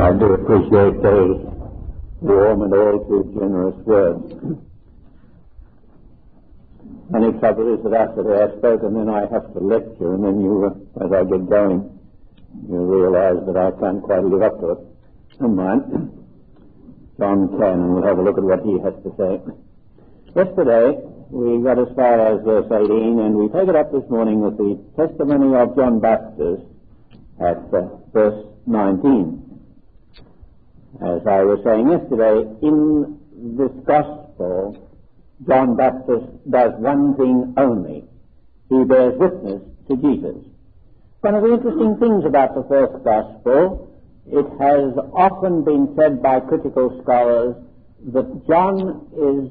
I do appreciate those warm and all too generous words. Only trouble is that after they have spoken, then I have to lecture, and then as I get going, you realize that I can't quite live up to it. Never mind. John can, and we'll have a look at what he has to say. Yesterday, we got as far as verse 18, and we take it up this morning with the testimony of John Baptist at verse 19. As I was saying yesterday, in this gospel, John Baptist does one thing only. He bears witness to Jesus. One of the interesting things about the first gospel, it has often been said by critical scholars that John is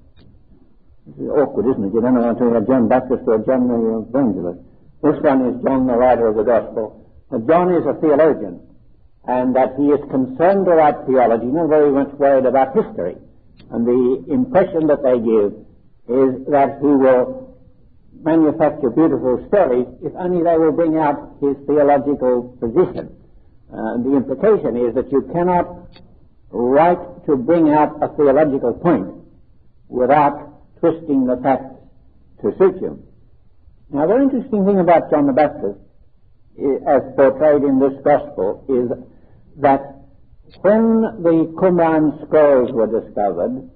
awkward, isn't it? You don't know whether it's John Baptist or John the Evangelist. This one is John, the writer of the gospel. John is a theologian, and that he is concerned about theology, not very much worried about history. And the impression that they give is that he will manufacture beautiful stories if only they will bring out his theological position. The implication is that you cannot write to bring out a theological point without twisting the facts to suit you. Now, the interesting thing about John the Baptist, as portrayed in this gospel, is that when the Qumran scrolls were discovered,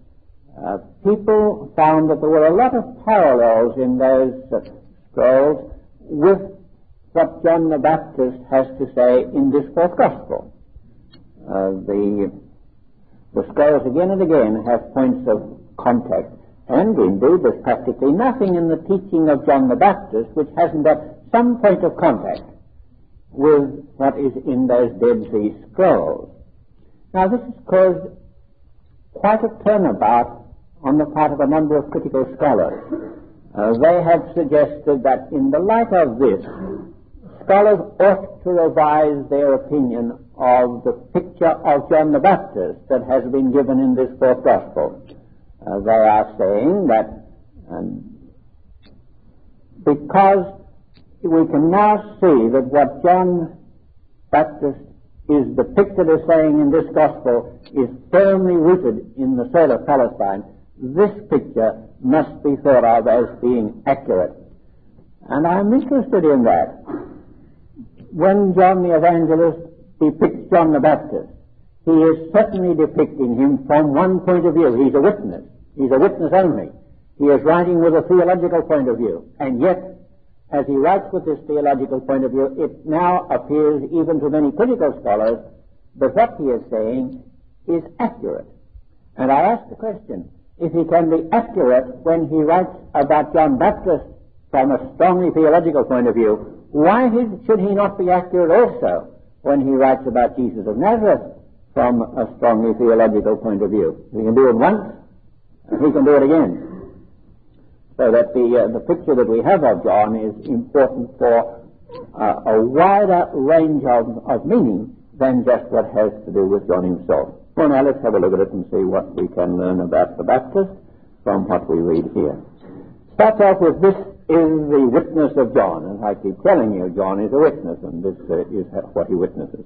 people found that there were a lot of parallels in those scrolls with what John the Baptist has to say in this fourth gospel. The scrolls again and again have points of contact, and indeed there's practically nothing in the teaching of John the Baptist which hasn't got some point of contact with what is in those Dead Sea Scrolls. Now, this has caused quite a turnabout on the part of a number of critical scholars. They have suggested that in the light of this, scholars ought to revise their opinion of the picture of John the Baptist that has been given in this fourth gospel. They are saying that because we can now see that what John Baptist is depicted as saying in this gospel is firmly rooted in the soil of Palestine, this picture must be thought of as being accurate. And I'm interested in that. When John the Evangelist depicts John the Baptist, he is certainly depicting him from one point of view. He's a witness. He's a witness only. He is writing with a theological point of view. And yet, as he writes with this theological point of view, it now appears even to many critical scholars that what he is saying is accurate. And I ask the question, if he can be accurate when he writes about John Baptist from a strongly theological point of view, why should he not be accurate also when he writes about Jesus of Nazareth from a strongly theological point of view? He can do it once, and he can do it again. So that the picture that we have of John is important for a wider range of meaning than just what has to do with John himself. Well, now let's have a look at it and see what we can learn about the Baptist from what we read here. Starts off with, this is the witness of John. And I keep telling you, John is a witness, and this is what he witnesses.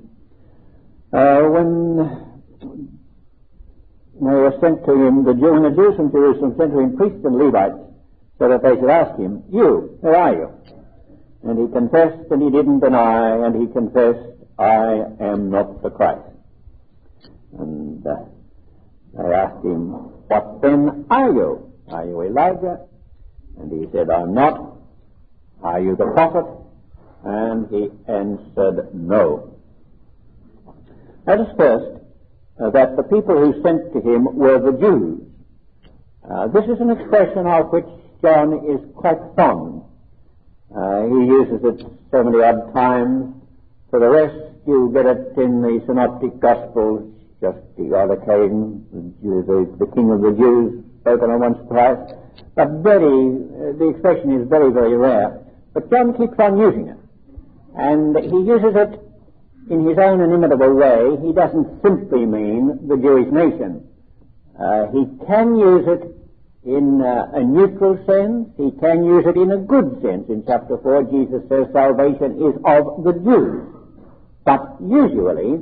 When they were sent to him, when the Jews from Jerusalem sent to him priests and Levites, so that they should ask him, you, who are you? And he confessed, and he didn't deny, and he confessed, I am not the Christ. And they asked him, what then are you? Are you Elijah? And he said, I'm not. Are you the prophet? And he answered, no. Notice first that the people who sent to him were the Jews. This is an expression of which John is quite fond. He uses it so many odd times. For the rest, you get it in the Synoptic Gospels, just the odd occasion. The King of the Jews spoken on once or twice. But the expression is very, very rare. But John keeps on using it. And he uses it in his own inimitable way. He doesn't simply mean the Jewish nation. He can use it in a neutral sense. He can use it in a good sense. In chapter 4, Jesus says salvation is of the Jews. But usually,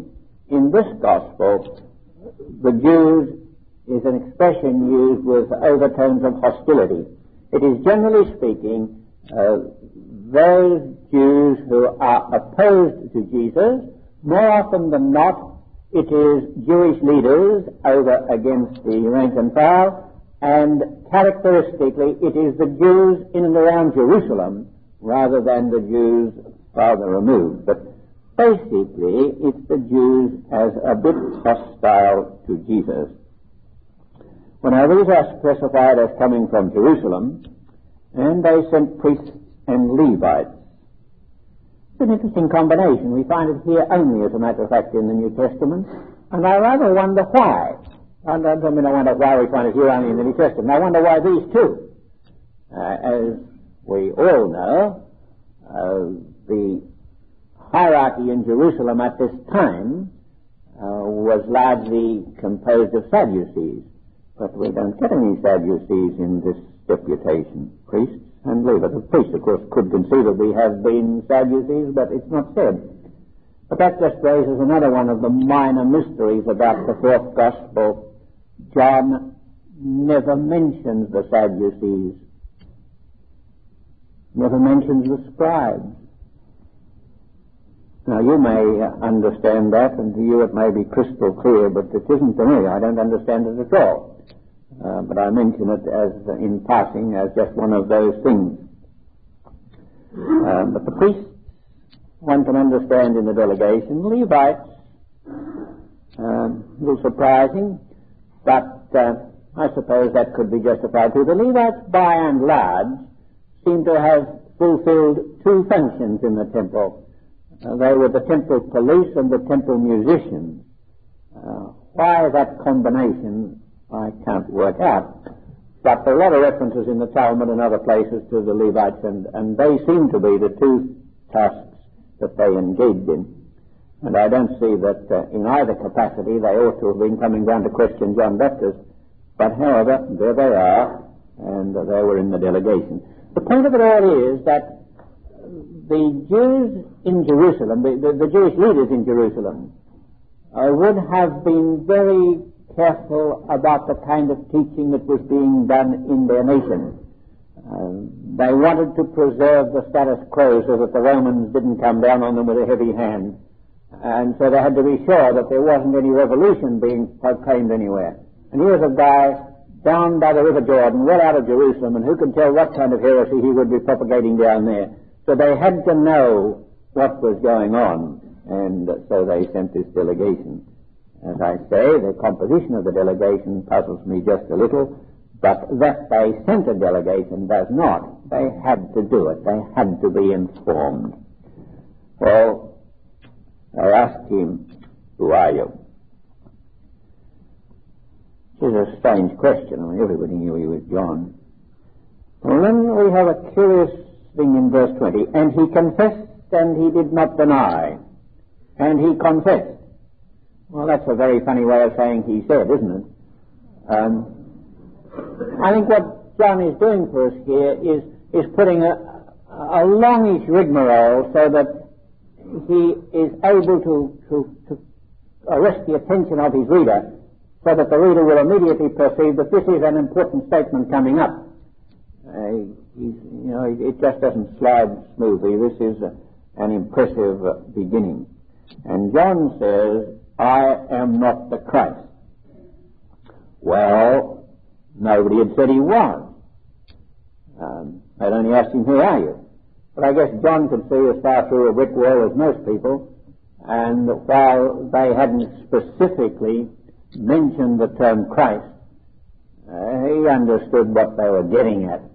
in this gospel, the Jews is an expression used with overtones of hostility. It is, generally speaking, those Jews who are opposed to Jesus. More often than not, it is Jewish leaders over against the rank and file, and characteristically, it is the Jews in and around Jerusalem rather than the Jews farther removed. But basically, it's the Jews as a bit hostile to Jesus. When these are specified as coming from Jerusalem, and they sent priests and Levites. It's an interesting combination. We find it here only, as a matter of fact, in the New Testament, and I rather wonder why. I don't mean I wonder why we find it here only in the New Testament. I wonder why these two. As we all know, the hierarchy in Jerusalem at this time was largely composed of Sadducees, but we don't get any Sadducees in this deputation. Priests and Levites. The priests, of course, could conceivably have been Sadducees, but it's not said. But that just raises another one of the minor mysteries about the fourth gospel. John never mentions the Sadducees, never mentions the scribes. Now, you may understand that, and to you it may be crystal clear, but it isn't to me. I don't understand it at all. But I mention it as in passing as just one of those things. But the priests, one can understand in the delegation. Levites, a little surprising, but I suppose that could be justified too. The Levites, by and large, seem to have fulfilled two functions in the temple. They were the temple police and the temple musicians. Why that combination, I can't work out. But there are a lot of references in the Talmud and other places to the Levites, and they seem to be the two tasks that they engaged in. And I don't see that in either capacity they ought to have been coming down to question John Baptist. But however, there they are, and they were in the delegation. The point of it all is that the Jews in Jerusalem, the Jewish leaders in Jerusalem, would have been very careful about the kind of teaching that was being done in their nation. They wanted to preserve the status quo so that the Romans didn't come down on them with a heavy hand. And so they had to be sure that there wasn't any revolution being proclaimed anywhere. And here's a guy down by the River Jordan, well out of Jerusalem, and who can tell what kind of heresy he would be propagating down there. So they had to know what was going on, and so they sent this delegation. As I say, the composition of the delegation puzzles me just a little, but that they sent a delegation does not. They had to do it. They had to be informed. Well, I asked him, "Who are you?" This is a strange question. I mean, everybody knew he was John. Well, then we have a curious thing in verse 20. And he confessed, and he did not deny. And he confessed. Well, that's a very funny way of saying he said, isn't it? I think what John is doing for us here is putting a longish rigmarole so that he is able to arrest the attention of his reader, so that the reader will immediately perceive that this is an important statement coming up. It just doesn't slide smoothly. This is an impressive beginning. And John says, "I am not the Christ." Well, nobody had said he was. They'd only asked him, "Who are you?" But I guess John could see as far through a brick wall as most people, and while they hadn't specifically mentioned the term Christ, he understood what they were getting at.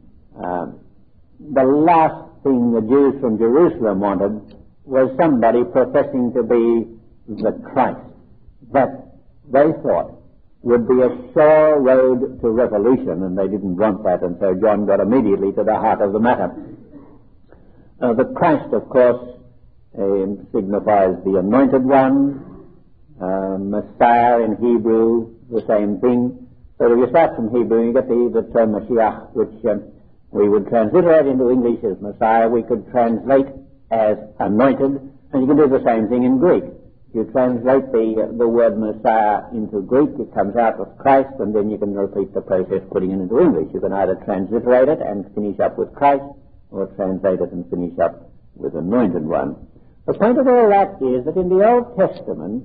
The last thing the Jews from Jerusalem wanted was somebody professing to be the Christ. That, they thought, would be a sure road to revolution, and they didn't want that, and so John got immediately to the heart of the matter. The Christ, of course, signifies the Anointed One. Messiah in Hebrew, the same thing. So if you start from Hebrew, you get the term Mashiach, which we would transliterate into English as Messiah. We could translate as anointed, and you can do the same thing in Greek. You translate the word Messiah into Greek, it comes out with Christ, and then you can repeat the process putting it into English. You can either transliterate it and finish up with Christ, or translate it and finish up with Anointed One. The point of all that is that in the Old Testament,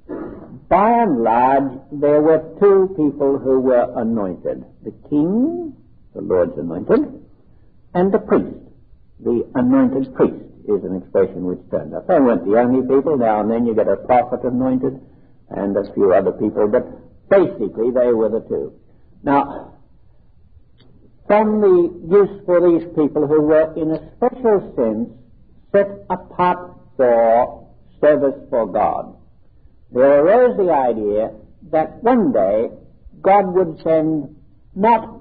by and large, there were two people who were anointed. The king, the Lord's anointed, and the priest, the anointed priest, is an expression which turned up. They weren't the only people. Now and then you get a prophet anointed and a few other people, but basically they were the two. Now, from the use for these people who were in a special sense set apart for service for God, there arose the idea that one day God would send not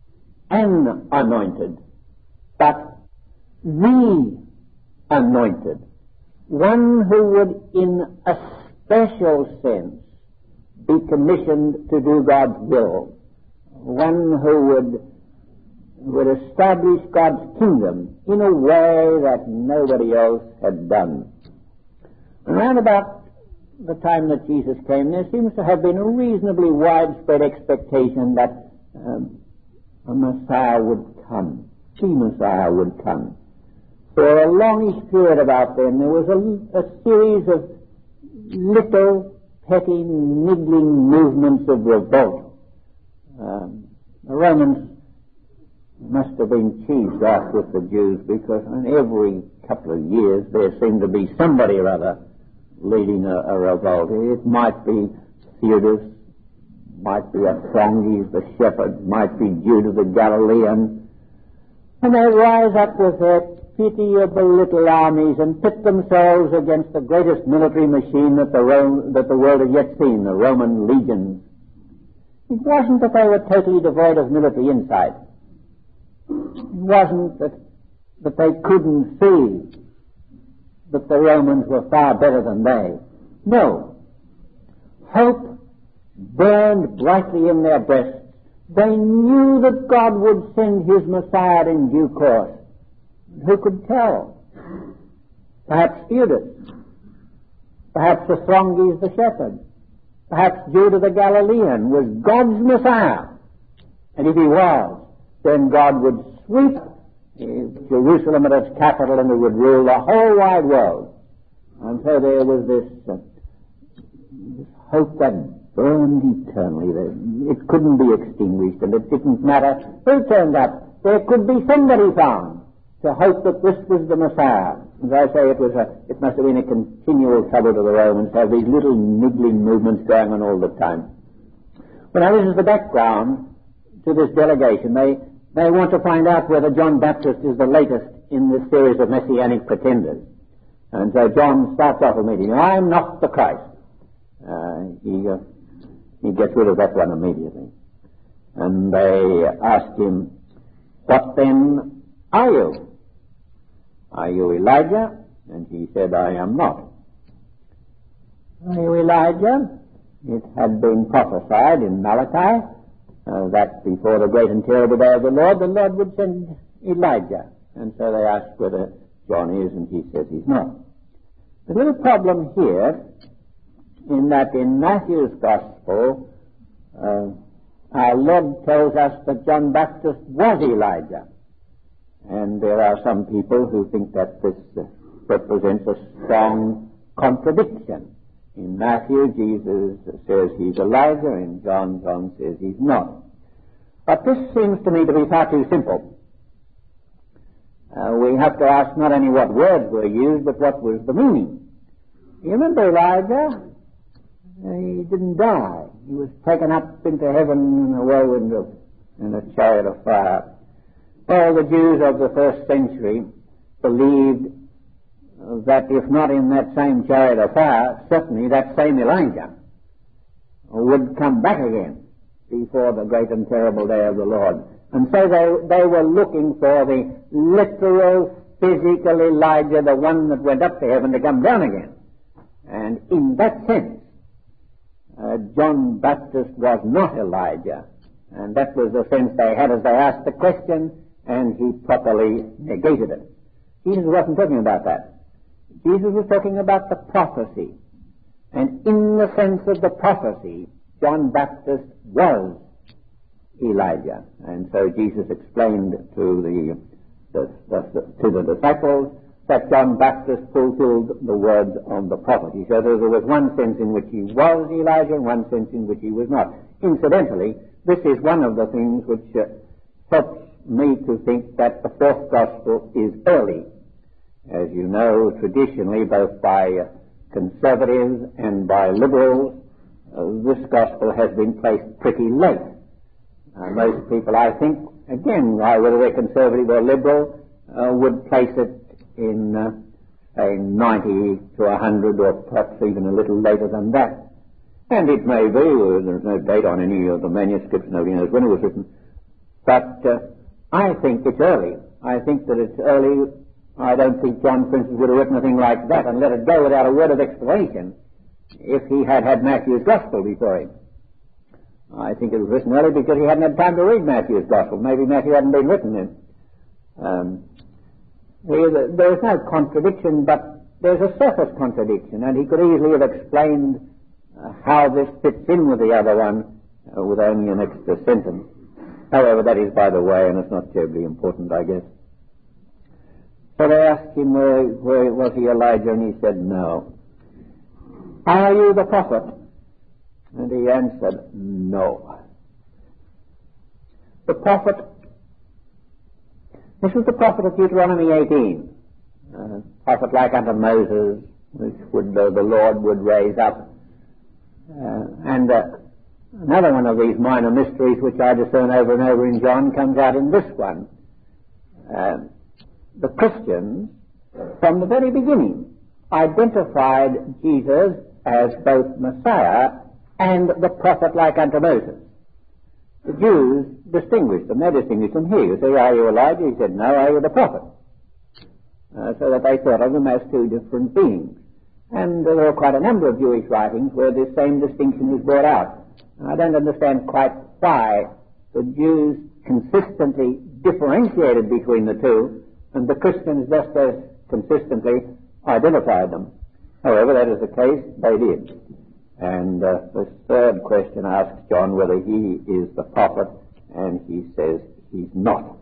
an anointed, but the anointed, one who would in a special sense be commissioned to do God's will, one who would establish God's kingdom in a way that nobody else had done. Around about the time that Jesus came, there seems to have been a reasonably widespread expectation that a Messiah would come, the Messiah would come. For a longish period about then, there was a series of little petty, niggling movements of revolt. The Romans must have been cheesed off with the Jews, because in every couple of years there seemed to be somebody or other leading a revolt. It might be Theudas, might be Athronges the shepherd, might be Judah the Galilean, and they rise up with their pitiable little armies and pit themselves against the greatest military machine that the world had yet seen, the Roman legions. It wasn't that they were totally devoid of military insight. It wasn't that they couldn't see that the Romans were far better than they. No. Hope burned brightly in their breasts. They knew that God would send his Messiah in due course. Who could tell? Perhaps Theudas, perhaps Athronges the shepherd, perhaps Judah the Galilean was God's Messiah. And if he was, then God would sweep Jerusalem at its capital and it would rule the whole wide world. And so there was this hope that burned eternally. It couldn't be extinguished, and it didn't matter who turned up. There could be somebody found to hope that this was the Messiah. As I say, it must have been a continual trouble to the Romans to have these little niggling movements going on all the time. Well, now this is the background to this delegation. They want to find out whether John Baptist is the latest in this series of messianic pretenders. And so John starts off immediately. I am not the Christ. He gets rid of that one immediately. And they asked him, what then are you? Are you Elijah? And he said, I am not. Are you Elijah? It had been prophesied in Malachi that before the great and terrible day of the Lord would send Elijah. And so they asked whether John is, and he says he's not. The little problem here, in that in Matthew's Gospel, our Lord tells us that John Baptist was Elijah. And there are some people who think that this represents a strong contradiction. In Matthew, Jesus says he's Elijah. In John says he's not. But this seems to me to be far too simple. We have to ask not only what words were used, but what was the meaning. You remember Elijah? He didn't die. He was taken up into heaven in a whirlwind in a chariot of fire. All the Jews of the first century believed that if not in that same chariot of fire, certainly that same Elijah would come back again before the great and terrible day of the Lord. And so they were looking for the literal, physical Elijah, the one that went up to heaven, to come down again. And in that sense, John Baptist was not Elijah. And that was the sense they had as they asked the question, and he properly negated it. Jesus wasn't talking about that. Jesus was talking about the prophecy. And in the sense of the prophecy, John Baptist was Elijah. And so Jesus explained to the disciples that John Baptist fulfilled the words of the prophet. He said there was one sense in which he was Elijah and one sense in which he was not. Incidentally, this is one of the things which helps me to think that the fourth gospel is early. As you know, traditionally, both by conservatives and by liberals, this gospel has been placed pretty late. Most people, I think, again, whether they're conservative or liberal, would place it in, say, 90 to 100 or perhaps even a little later than that. And it may be, there's no date on any of the manuscripts, nobody knows when it was written, but I think it's early. I think that it's early. I don't think John, for instance, would have written a thing like that and let it go without a word of explanation if he had had Matthew's Gospel before him. I think it was written early because he hadn't had time to read Matthew's Gospel. Maybe Matthew hadn't been written then. There is no contradiction, but there's a surface contradiction, and he could easily have explained how this fits in with the other one with only an extra sentence. However, that is by the way, and it's not terribly important, I guess. So they asked him, where was he Elijah? And he said, no. Are you the prophet? And he answered, no. The prophet, this was the prophet of Deuteronomy 18, prophet like unto Moses, which the Lord would raise up. And another one of these minor mysteries which I discern over and over in John comes out in this one. The Christians, from the very beginning, identified Jesus as both Messiah and the prophet like unto Moses. The Jews distinguished them. They distinguished them here. You say, are you Elijah? He said, no. Are you the prophet? So that they thought of them as two different beings. And there are quite a number of Jewish writings where this same distinction is brought out. And I don't understand quite why the Jews consistently differentiated between the two, and the Christians just as consistently identified them. However, that is the case, they did. And the third question asks John whether he is the prophet, and he says he's not.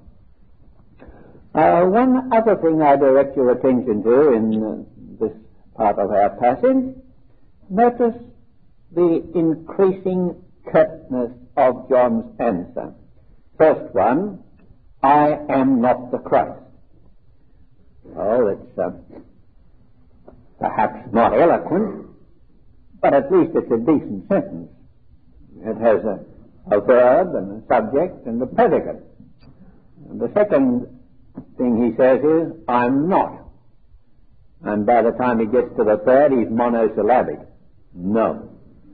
One other thing I direct your attention to in this part of our passage, notice the increasing curtness of John's answer. First one, I am not the Christ. Oh, it's perhaps not eloquent, but at least it's a decent sentence. It has a verb and a subject and a predicate. And the second thing he says is, I'm not. And by the time he gets to the third, he's monosyllabic. No.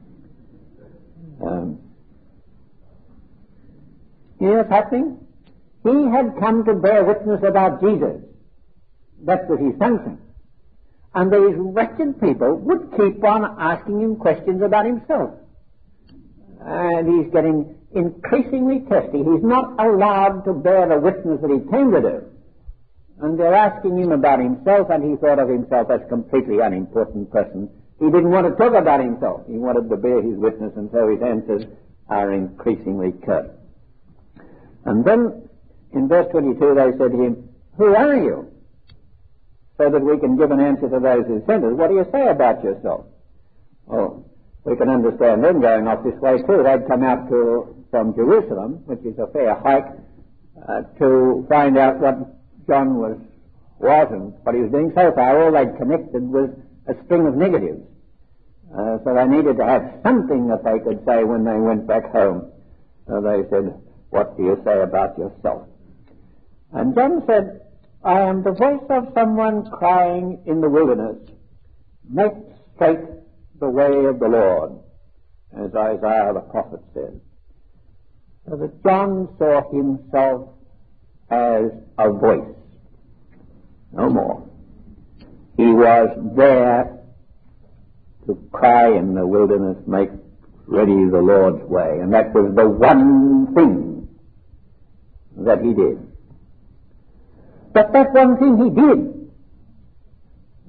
You know what's happening? He had come to bear witness about Jesus. That's what his function. And these wretched people would keep on asking him questions about himself. And he's getting increasingly testy. He's not allowed to bear the witness that he came to do. And they're asking him about himself, and he thought of himself as a completely unimportant person. He didn't want to talk about himself. He wanted to bear his witness, and so his answers are increasingly curt. And then, in verse 22, they said to him, who are you? So that we can give an answer to those who sent us. What do you say about yourself? Oh, we can understand them going off this way too. They'd come out from Jerusalem, which is a fair hike, to find out what John was and what he was doing. So far, all they'd connected was a string of negatives. So they needed to have something that they could say when they went back home. So they said, what do you say about yourself? And John said, I am the voice of someone crying in the wilderness, make straight the way of the Lord, as Isaiah the prophet said. So that John saw himself as a voice, no more. He was there to cry in the wilderness, make ready the Lord's way, and that was the one thing that he did. But that one thing he did,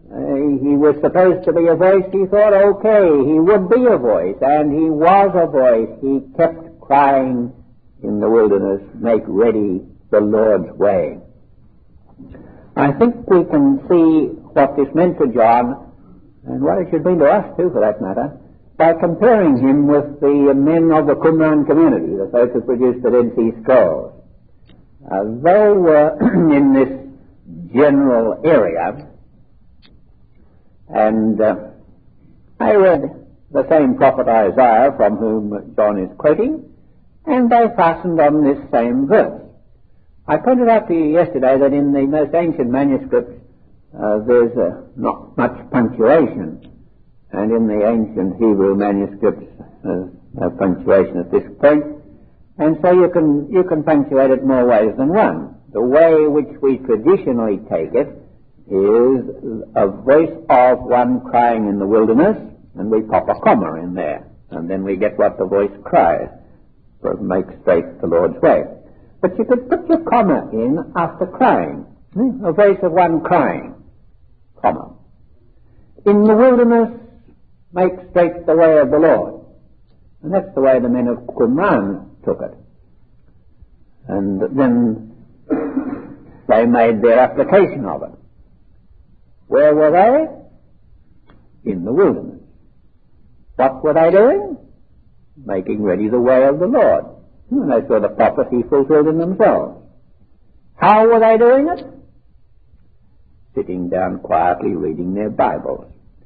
he was supposed to be a voice, he thought, okay, he would be a voice, and he was a voice. He kept crying in the wilderness, make ready the Lord's way. I think we can see what this meant to John, and what it should mean to us too, for that matter, by comparing him with the men of the Qumran community, the folks who produced the Dead Sea Scrolls. They were in this general area, and I read the same prophet Isaiah from whom John is quoting, and they fastened on this same verse. I pointed out to you yesterday that in the most ancient manuscripts there's not much punctuation, and in the ancient Hebrew manuscripts there's no punctuation at this point, and so you can punctuate it more ways than one. The way which we traditionally take it is a voice of one crying in the wilderness, and we pop a comma in there, and then we get what the voice cries, to make straight the Lord's way. But you could put your comma in after crying, a voice of one crying, comma. In the wilderness, make straight the way of the Lord. And that's the way the men of Qumran took it. And then they made their application of it. Where were they? In the wilderness. What were they doing? Making ready the way of the Lord. And they saw the prophecy fulfilled in themselves. How were they doing it? Sitting down quietly reading their Bibles.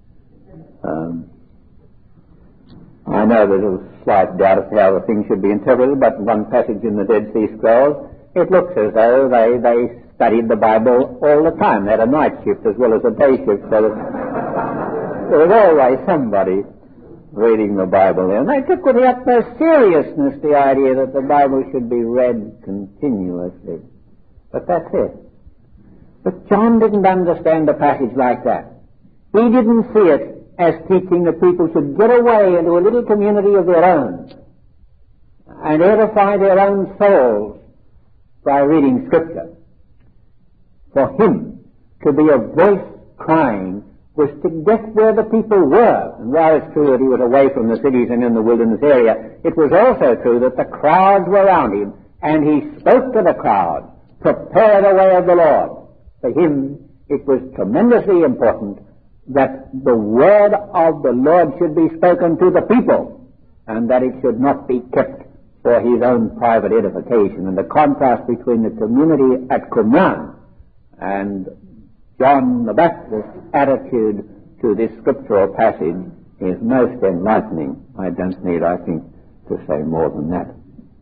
I know there's a slight doubt as to how the thing should be interpreted, but one passage in the Dead Sea Scrolls, it looks as though they studied the Bible all the time. They had a night shift as well as a day shift, so that there was always somebody reading the Bible there. And they took with the utmost seriousness the idea that the Bible should be read continuously. But that's it. But John didn't understand a passage like that. He didn't see it as teaching that people should get away into a little community of their own and edify their own souls by reading Scripture. For him to be a voice crying was to get where the people were. And while it's true that he was away from the cities and in the wilderness area, it was also true that the crowds were around him, and he spoke to the crowd, prepare the way of the Lord. For him, it was tremendously important that the word of the Lord should be spoken to the people, and that it should not be kept for his own private edification. And the contrast between the community at Qumran and John the Baptist's attitude to this scriptural passage is most enlightening. I don't need, I think, to say more than that.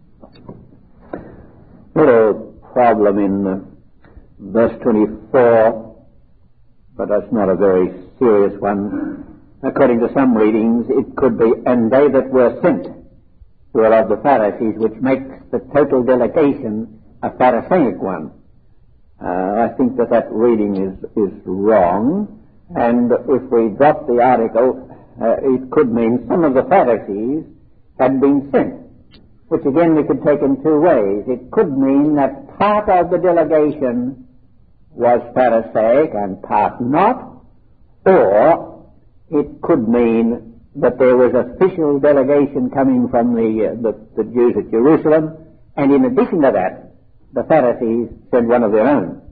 Little problem in verse 24, but that's not a very serious one. According to some readings, it could be, and they that were sent were of the Pharisees, which makes the total delegation a Pharisaic one. I think that reading is wrong, and if we drop the article, it could mean some of the Pharisees had been sent, which again we could take in two ways. It could mean that part of the delegation was Pharisaic and part not, or it could mean that there was a official delegation coming from the Jews at Jerusalem, and in addition to that, the Pharisees sent one of their own.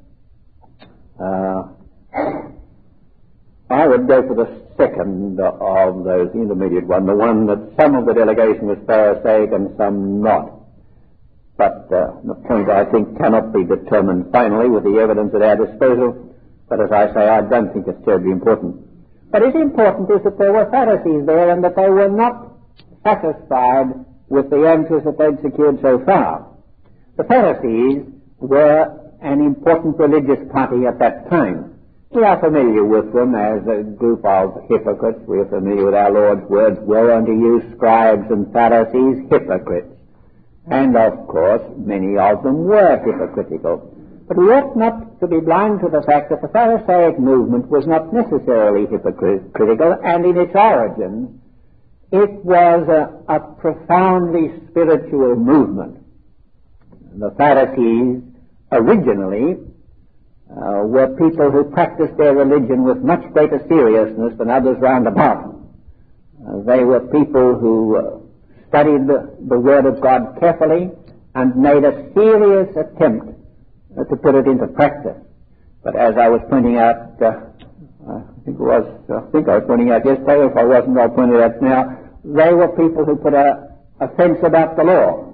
I would go for the second of those, intermediate one, the one that some of the delegation was Pharisaic and some not. But the point, I think, cannot be determined finally with the evidence at our disposal. But as I say, I don't think it's terribly important. But it's important is that there were Pharisees there and that they were not satisfied with the answers that they'd secured so far. The Pharisees were an important religious party at that time. We are familiar with them as a group of hypocrites. We are familiar with our Lord's words, woe unto you, scribes and Pharisees, hypocrites. And of course, many of them were hypocritical. But we ought not to be blind to the fact that the Pharisaic movement was not necessarily hypocritical, and in its origin, it was a profoundly spiritual movement. The Pharisees originally were people who practiced their religion with much greater seriousness than others round about. They were people who studied the Word of God carefully and made a serious attempt to put it into practice. But as I was pointing out, I think I was pointing out yesterday, if I wasn't, I'll point it out now, they were people who put a fence about the law.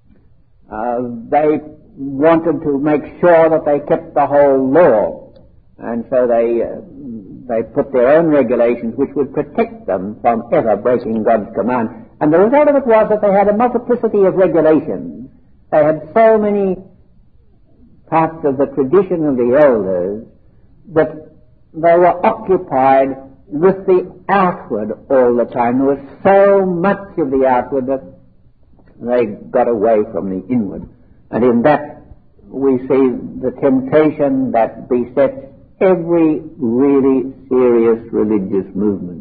They wanted to make sure that they kept the whole law, and so they put their own regulations which would protect them from ever breaking God's command. And the result of it was that they had a multiplicity of regulations. They had so many parts of the tradition of the elders that they were occupied with the outward all the time. There was so much of the outward that they got away from the inward. And in that we see the temptation that besets every really serious religious movement.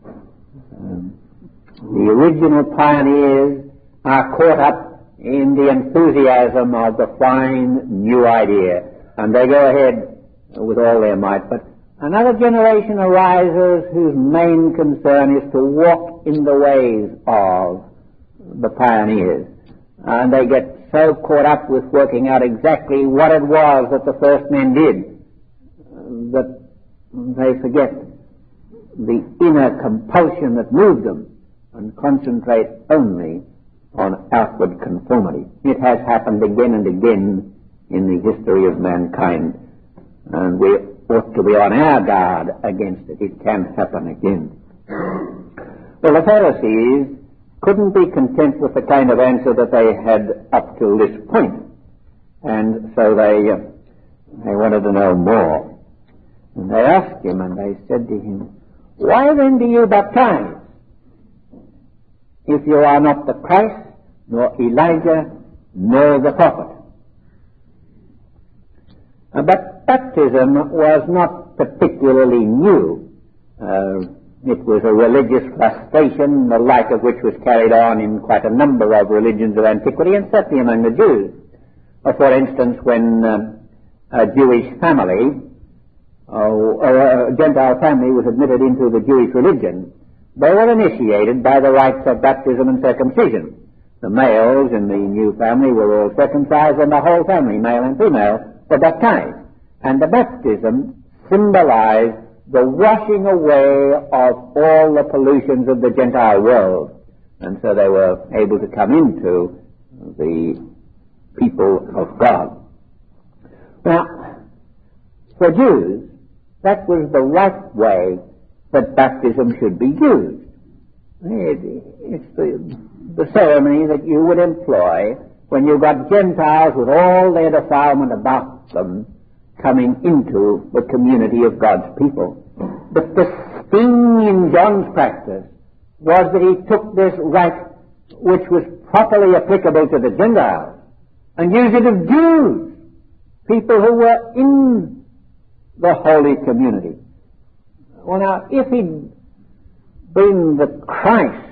The original pioneers are caught up in the enthusiasm of the fine new idea, and they go ahead with all their might. But another generation arises whose main concern is to walk in the ways of the pioneers, and they get so caught up with working out exactly what it was that the first men did that they forget the inner compulsion that moved them and concentrate only on outward conformity. It has happened again and again in the history of mankind, and we ought to be on our guard against it. It can happen again. Well, the Pharisees couldn't be content with the kind of answer that they had up to this point, and so they wanted to know more. And they asked him, and they said to him, "Why then do you baptize, if you are not the Christ, nor Elijah, nor the prophet?" But baptism was not particularly new. It was a religious frustration, the like of which was carried on in quite a number of religions of antiquity, and certainly among the Jews. For instance, when a Jewish family, or a Gentile family, was admitted into the Jewish religion, they were initiated by the rites of baptism and circumcision. The males in the new family were all circumcised, and the whole family, male and female, were baptized. And the baptism symbolized the washing away of all the pollutions of the Gentile world. And so they were able to come into the people of God. Now, for Jews, that was the right way that baptism should be used. It's the ceremony that you would employ when you got Gentiles with all their defilement about them coming into the community of God's people. But the sting in John's practice was that he took this rite which was properly applicable to the Gentiles and used it of Jews, people who were in the holy community. Well, now, if he'd been the Christ,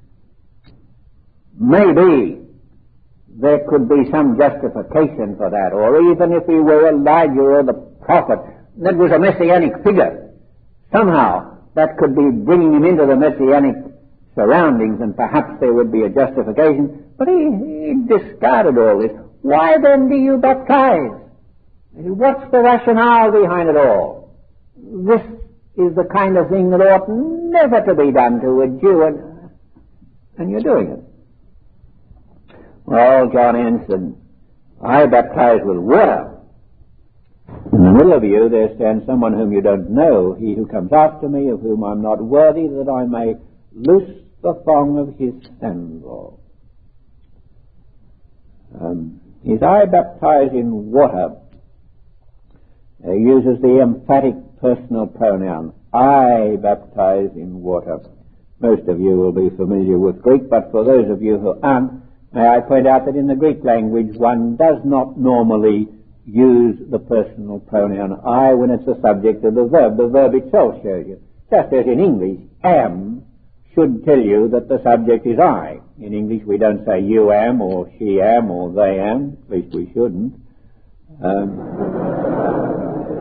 maybe there could be some justification for that, or even if he were Elijah or the prophet, that was a messianic figure. Somehow that could be bringing him into the messianic surroundings, and perhaps there would be a justification. But he discarded all this. Why then do you baptize? What's the rationale behind it all? This is the kind of thing that ought never to be done to a Jew, and you're doing it. Well, John answered, "I baptize with water. In the middle of you there stands someone whom you don't know, he who comes after me, of whom I'm not worthy, that I may loose the thong of his sandal." His "I baptize in water" uses the emphatic personal pronoun. I baptize in water. Most of you will be familiar with Greek, but for those of you who aren't, may I point out that in the Greek language one does not normally use the personal pronoun I when it's the subject of the verb. The verb itself shows you. Just as in English, am should tell you that the subject is I. In English we don't say you am, or she am, or they am. At least we shouldn't.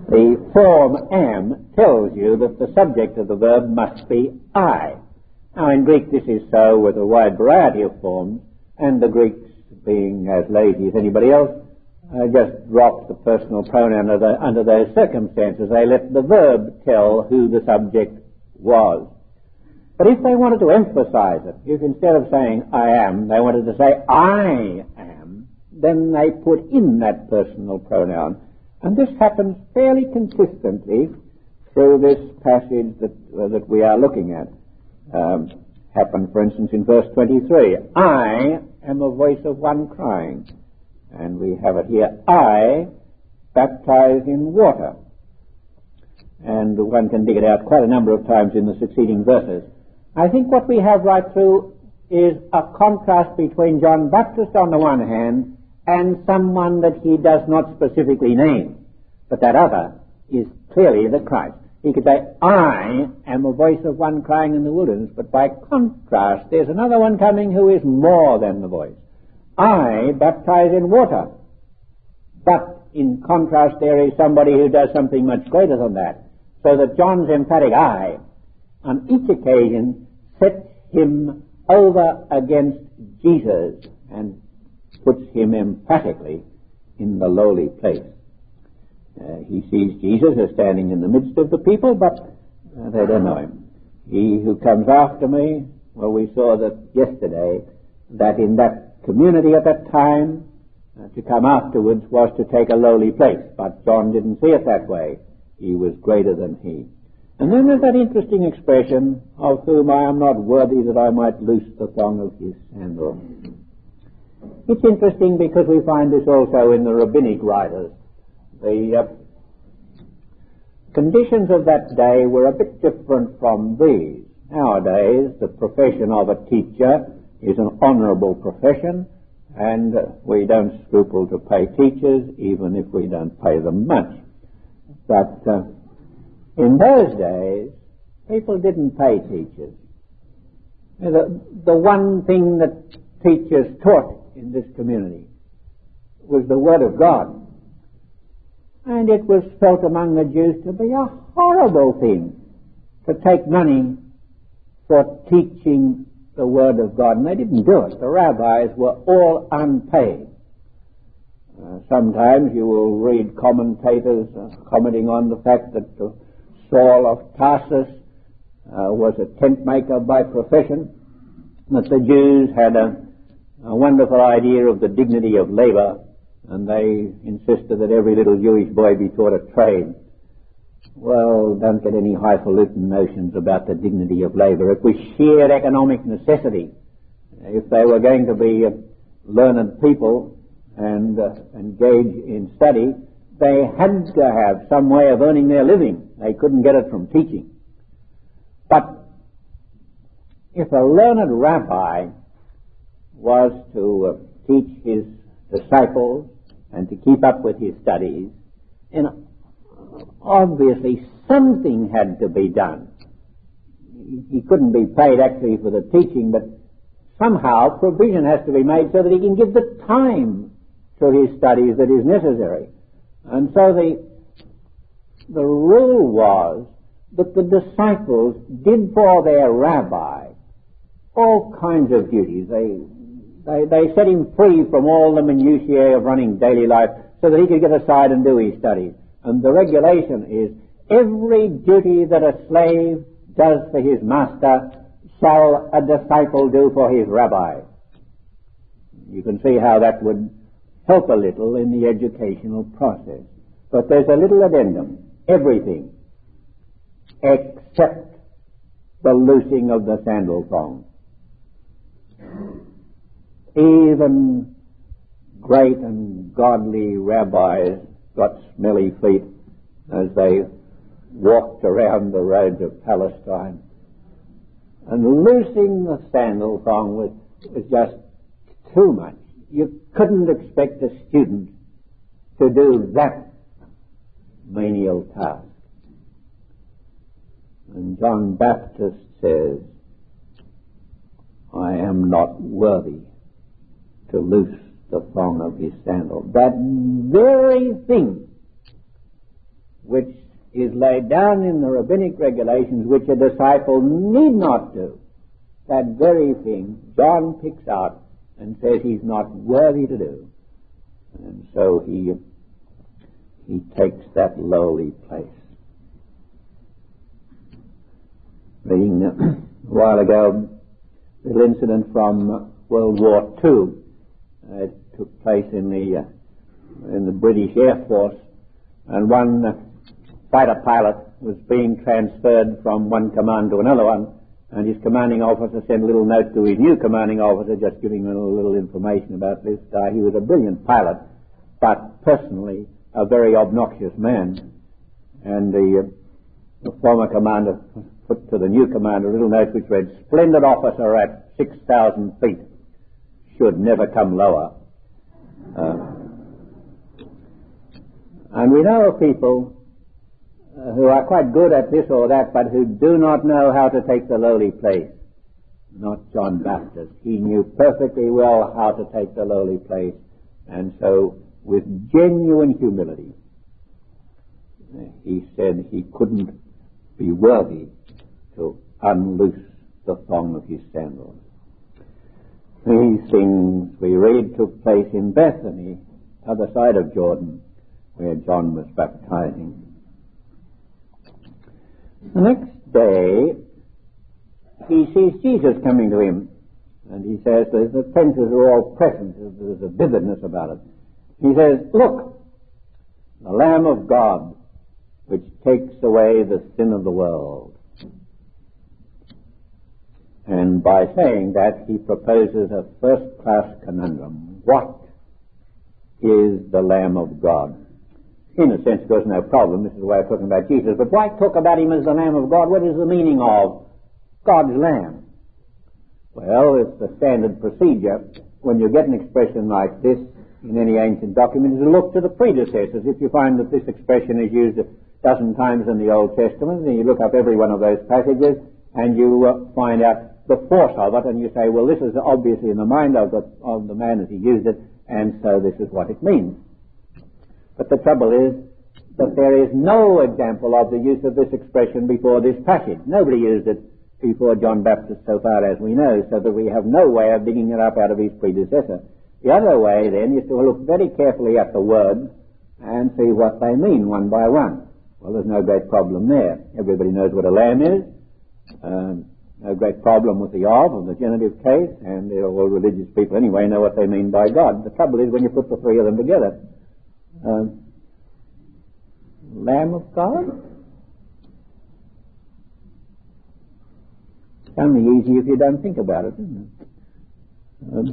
The form am tells you that the subject of the verb must be I. Now in Greek this is so with a wide variety of forms, and the Greeks, being as lazy as anybody else, just dropped the personal pronoun under those circumstances. They let the verb tell who the subject was. But if they wanted to emphasize it, if instead of saying I am, they wanted to say I am, then they put in that personal pronoun. And this happens fairly consistently through this passage that we are looking at. Happened, for instance, in verse 23. I am a voice of one crying. And we have it here, I baptize in water. And one can dig it out quite a number of times in the succeeding verses. I think what we have right through is a contrast between John Baptist on the one hand and someone that he does not specifically name. But that other is clearly the Christ. He could say, I am a voice of one crying in the wilderness, but by contrast there's another one coming who is more than the voice. I baptize in water. But in contrast there is somebody who does something much greater than that. So that John's emphatic I on each occasion sets him over against Jesus and puts him emphatically in the lowly place. He sees Jesus as standing in the midst of the people, but they don't know him. He who comes after me, well, we saw that yesterday, that in that community at that time, to come afterwards was to take a lowly place, but John didn't see it that way. He was greater than he. And then there's that interesting expression, of whom I am not worthy that I might loose the thong of his sandal. It's interesting because we find this also in the rabbinic writers. The conditions of that day were a bit different from these. Nowadays, the profession of a teacher is an honourable profession, and we don't scruple to pay teachers, even if we don't pay them much. But in those days, people didn't pay teachers. The one thing that teachers taught in this community was the Word of God. And it was felt among the Jews to be a horrible thing to take money for teaching the Word of God. And they didn't do it. The rabbis were all unpaid. Sometimes you will read commentators commenting on the fact that Saul of Tarsus was a tent maker by profession, that the Jews had a wonderful idea of the dignity of labor, and they insisted that every little Jewish boy be taught a trade. Well, don't get any highfalutin notions about the dignity of labor. It was sheer economic necessity. If they were going to be learned people and engage in study, they had to have some way of earning their living. They couldn't get it from teaching. But if a learned rabbi was to teach his disciples and to keep up with his studies, then obviously something had to be done. He couldn't be paid actually for the teaching, but somehow provision has to be made so that he can give the time to his studies that is necessary. And so the rule was that the disciples did for their rabbi all kinds of duties. They set him free from all the minutiae of running daily life so that he could get aside and do his studies. And the regulation is every duty that a slave does for his master shall a disciple do for his rabbi. You can see how that would help a little in the educational process. But there's a little addendum. Everything except the loosing of the sandal thong. Even great and godly rabbis got smelly feet as they walked around the roads of Palestine. And loosing the sandal thong was just too much. You couldn't expect a student to do that menial task. And John Baptist says, I am not worthy to loose the thong of his sandal. That very thing which is laid down in the rabbinic regulations, which a disciple need not do, that very thing John picks out and says he's not worthy to do. And so he takes that lowly place. Reading a while ago, a little incident from World War II. It took place in the British Air Force, and one fighter pilot was being transferred from one command to another one, and his commanding officer sent a little note to his new commanding officer just giving him a little information about this guy. He was a brilliant pilot, but personally a very obnoxious man. And the former commander put to the new commander a little note which read, "Splendid officer at 6,000 feet. Should never come lower." And we know of people who are quite good at this or that, but who do not know how to take the lowly place. Not John Baptist. He knew perfectly well how to take the lowly place, and so with genuine humility he said he couldn't be worthy to unloose the thong of his sandals. These things, we read, took place in Bethany, other side of Jordan, where John was baptizing. The next day, he sees Jesus coming to him, and he says, the senses are all present, there's a vividness about it. He says, "Look, the Lamb of God, which takes away the sin of the world." And by saying that, he proposes a first-class conundrum. What is the Lamb of God? In a sense, there's no problem. This is the way of talking about Jesus. But why talk about him as the Lamb of God? What is the meaning of God's Lamb? Well, it's the standard procedure when you get an expression like this in any ancient document is to look to the predecessors. If you find that this expression is used a dozen times in the Old Testament, then you look up every one of those passages and you find out the force of it, and you say, well, this is obviously in the mind of the man as he used it, and so this is what it means. But the trouble is that there is no example of the use of this expression before this passage. Nobody used it before John Baptist so far as we know, so that we have no way of digging it up out of his predecessor. The other way, then, is to look very carefully at the words and see what they mean one by one. Well, there's no great problem there. Everybody knows what a lamb is. No great problem with the of the genitive case, and all religious people anyway know what they mean by God. The trouble is when you put the three of them together. Lamb of God? It's only easy if you don't think about it, isn't it?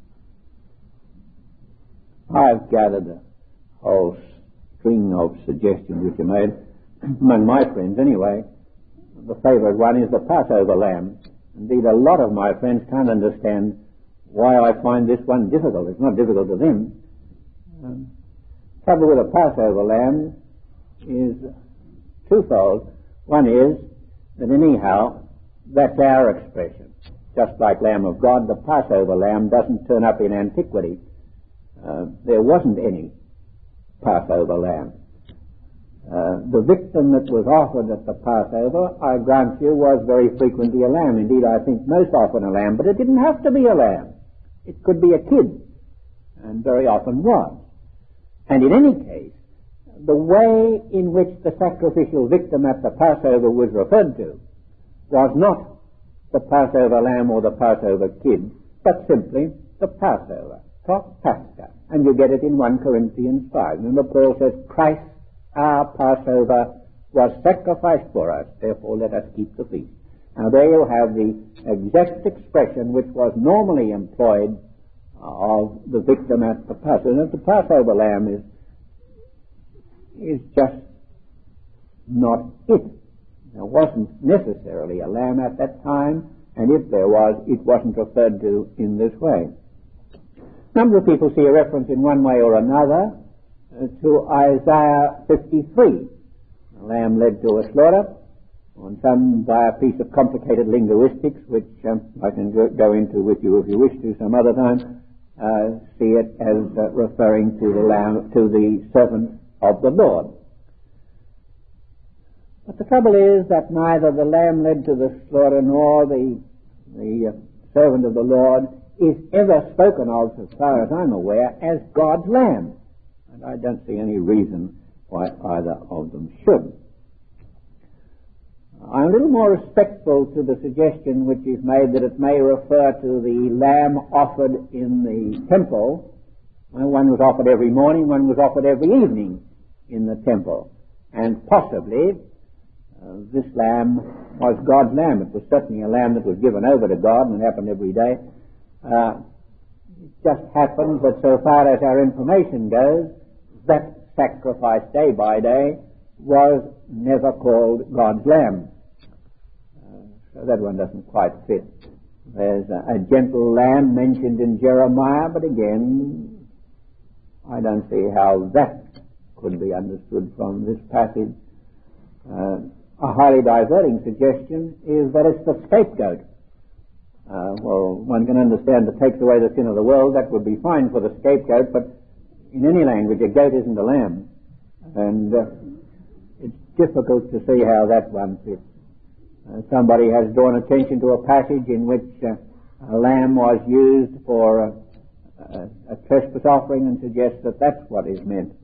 I've gathered a whole string of suggestions which are made, among my friends anyway. The favourite one is the Passover lamb. Indeed, a lot of my friends can't understand why I find this one difficult. It's not difficult to them. Trouble with a Passover lamb is twofold. One is that anyhow, that's our expression. Just like Lamb of God, the Passover lamb doesn't turn up in antiquity. There wasn't any Passover lamb. The victim that was offered at the Passover, I grant you, was very frequently a lamb. Indeed, I think most often a lamb, but it didn't have to be a lamb. It could be a kid, and very often was. And in any case, the way in which the sacrificial victim at the Passover was referred to was not the Passover lamb or the Passover kid, but simply the Passover, Pascha. And you get it in 1 Corinthians 5. Remember, Paul says, Christ, our Passover, was sacrificed for us, therefore let us keep the feast. Now there you have the exact expression which was normally employed of the victim at the Passover. The Passover lamb is just not it. There wasn't necessarily a lamb at that time, and if there was, it wasn't referred to in this way. A number of people see a reference in one way or another to Isaiah 53. The lamb led to a slaughter, and some by a piece of complicated linguistics, which I can go into with you if you wish to some other time, see it as referring to the lamb, to the servant of the Lord. But the trouble is that neither the lamb led to the slaughter nor the servant of the Lord is ever spoken of, as far as I'm aware, as God's lamb. And I don't see any reason why either of them should. I'm a little more respectful to the suggestion which is made that it may refer to the lamb offered in the temple. One was offered every morning, one was offered every evening in the temple. And possibly this lamb was God's lamb. It was certainly a lamb that was given over to God, and it happened every day. It just happens that so far as our information goes, that sacrifice day by day was never called God's lamb. So that one doesn't quite fit. There's a gentle lamb mentioned in Jeremiah, but again, I don't see how that could be understood from this passage. A highly diverting suggestion is that it's the scapegoat. Well, one can understand that takes away the sin of the world. That would be fine for the scapegoat, but in any language, a goat isn't a lamb. And it's difficult to see how that one fits. Somebody has drawn attention to a passage in which a lamb was used for a trespass offering and suggests that that's what is meant.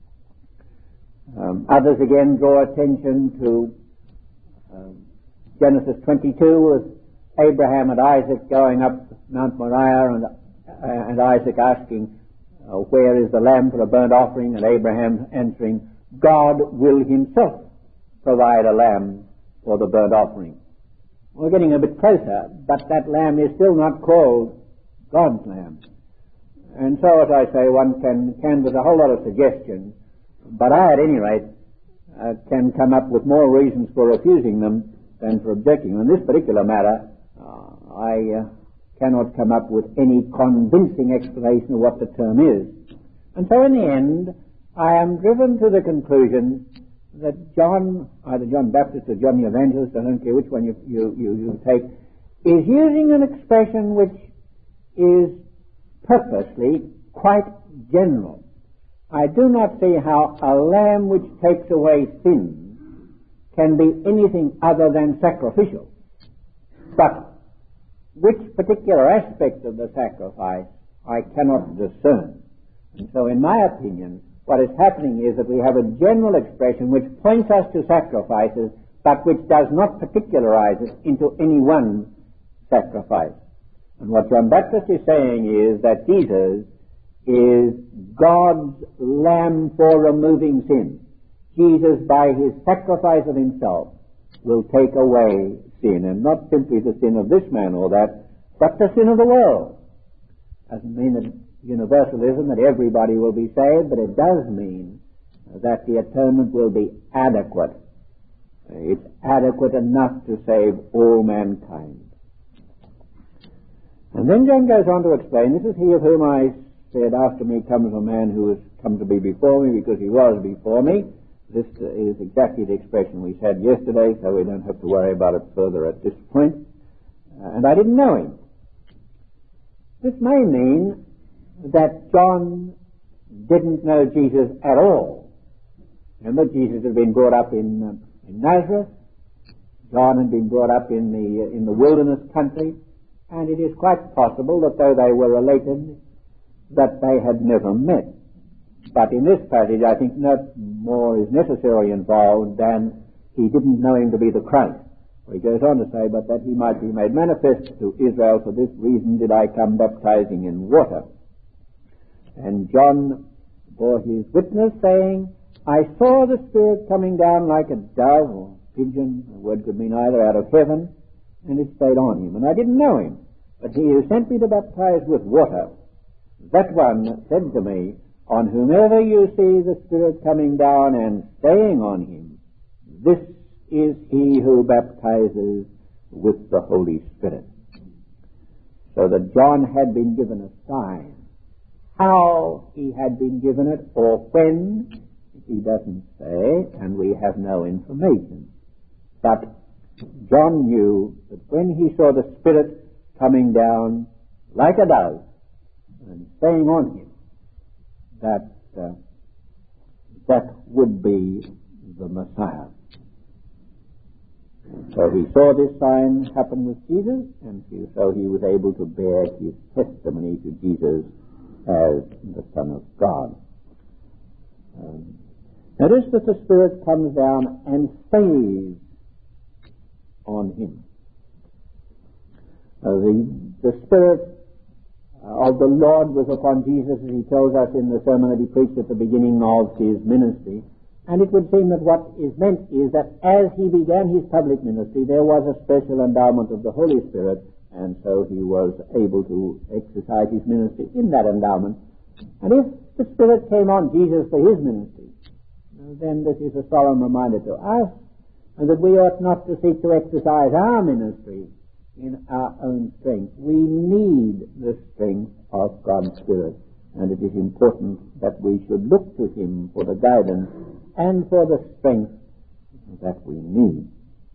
Others again draw attention to Genesis 22 with Abraham and Isaac going up Mount Moriah and Isaac asking, where is the lamb for a burnt offering? And Abraham answering, God will himself provide a lamb for the burnt offering. We're getting a bit closer, but that lamb is still not called God's lamb. And so, as I say, one can canvass a whole lot of suggestions, but I, at any rate, can come up with more reasons for refusing them than for objecting. In this particular matter, I cannot come up with any convincing explanation of what the term is. And so in the end, I am driven to the conclusion that John, either John Baptist or John the Evangelist, I don't care which one you take, is using an expression which is purposely quite general. I do not see how a lamb which takes away sin can be anything other than sacrificial. But which particular aspect of the sacrifice I cannot discern. And so in my opinion, what is happening is that we have a general expression which points us to sacrifices, but which does not particularize it into any one sacrifice. And what John Baptist is saying is that Jesus is God's lamb for removing sin. Jesus, by his sacrifice of himself, will take away sin, and not simply the sin of this man or that, but the sin of the world. Doesn't mean that universalism, that everybody will be saved, but it does mean that the atonement will be adequate. It's adequate enough to save all mankind. And then John goes on to explain, this is he of whom I said, after me comes a man who has come to be before me because he was before me. This is exactly the expression we said yesterday, so we don't have to worry about it further at this point. And I didn't know him. This may mean that John didn't know Jesus at all. Remember, Jesus had been brought up in Nazareth. John had been brought up in the wilderness country, and it is quite possible that though they were related, that they had never met. But in this passage, I think no more is necessarily involved than he didn't know him to be the Christ. He goes on to say, but that he might be made manifest to Israel, for this reason did I come baptizing in water. And John bore his witness, saying, I saw the Spirit coming down like a dove or pigeon, the word could mean either, out of heaven, and it stayed on him. And I didn't know him, but he who sent me to baptize with water, that one said to me, on whomever you see the Spirit coming down and staying on him, this is he who baptizes with the Holy Spirit. So that John had been given a sign. How he had been given it or when, he doesn't say, and we have no information. But John knew that when he saw the Spirit coming down like a dove and staying on him, that would be the Messiah. So he saw this sign happen with Jesus, and so he was able to bear his testimony to Jesus as the Son of God. Notice that the Spirit comes down and stays on him. The Spirit of the Lord was upon Jesus, as he tells us in the sermon that he preached at the beginning of his ministry. And it would seem that what is meant is that as he began his public ministry, there was a special endowment of the Holy Spirit, and so he was able to exercise his ministry in that endowment. And if the Spirit came on Jesus for his ministry, then this is a solemn reminder to us, and that we ought not to seek to exercise our ministry in our own strength. We need the strength of God's Spirit, and it is important that we should look to him for the guidance and for the strength that we need.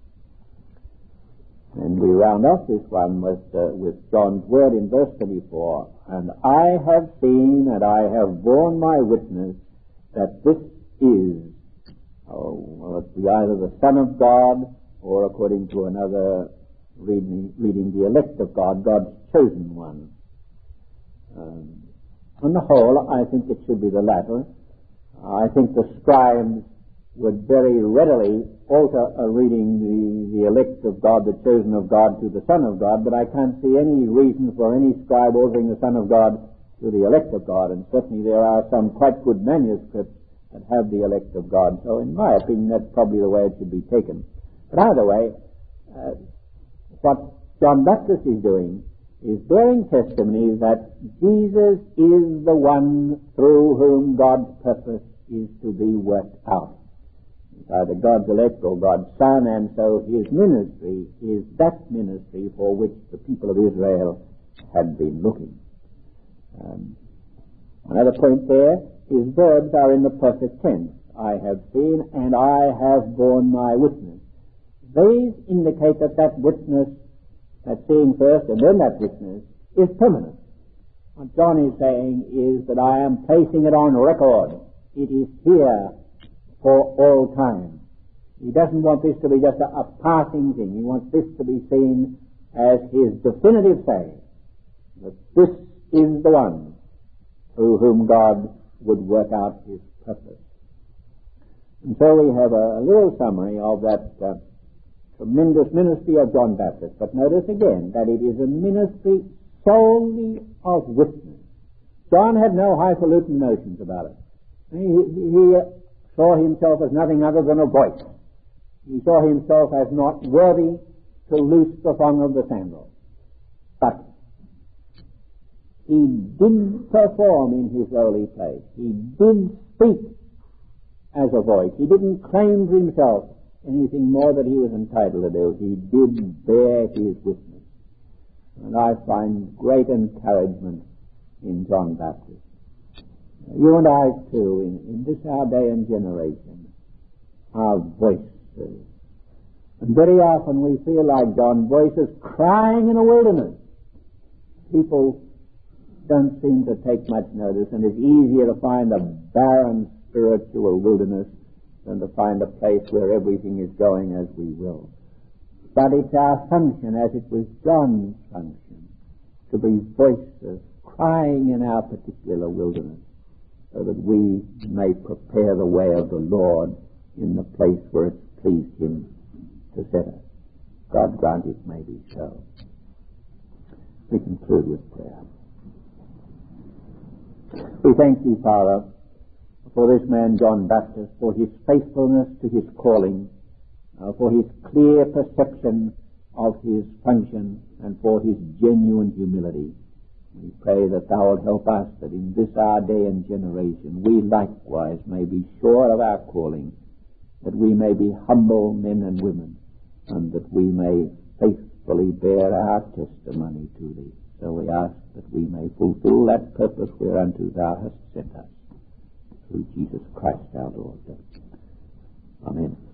And we round off this one with John's word in verse 24, and I have seen and I have borne my witness that this is, it be either the Son of God, or according to another reading the elect of God, God's chosen one. On the whole, I think it should be the latter. I think the scribes would very readily alter a reading the elect of God, the chosen of God, to the Son of God, but I can't see any reason for any scribe altering the Son of God to the elect of God, and certainly there are some quite good manuscripts that have the elect of God, so in my opinion that's probably the way it should be taken. But either way, what John Baptist is doing is bearing testimony that Jesus is the one through whom God's purpose is to be worked out. It's either God's elect or God's Son, and so his ministry is that ministry for which the people of Israel had been looking. Another point there is verbs are in the perfect tense. I have seen and I have borne my witness. These indicate that witness, that seeing first and then that witness, is permanent. What John is saying is that I am placing it on record. It is here for all time. He doesn't want this to be just a passing thing. He wants this to be seen as his definitive saying, that this is the one through whom God would work out his purpose. And so we have a little summary of that tremendous ministry of John Baptist. But notice again that it is a ministry solely of witness. John had no highfalutin notions about it. He saw himself as nothing other than a voice. He saw himself as not worthy to loose the thong of the sandal. But he did perform in his lowly place. He did speak as a voice. He didn't claim to himself anything more that he was entitled to do. He did bear his witness. And I find great encouragement in John Baptist. You and I, too, in this our day and generation, are voices. And very often we feel like John, voices crying in a wilderness. People don't seem to take much notice, and it's easier to find a barren spiritual wilderness than to find a place where everything is going as we will. But it's our function, as it was John's function, to be voices crying in our particular wilderness, so that we may prepare the way of the Lord in the place where it's pleased him to set us. God grant it may be so. We conclude with prayer. We thank thee, Father, for this man John Baptist, for his faithfulness to his calling, for his clear perception of his function, and for his genuine humility. We pray that thou wilt help us, that in this our day and generation we likewise may be sure of our calling, that we may be humble men and women, and that we may faithfully bear our testimony to thee. So we ask that we may fulfill that purpose whereunto thou hast sent us, through Jesus Christ our Lord. Amen.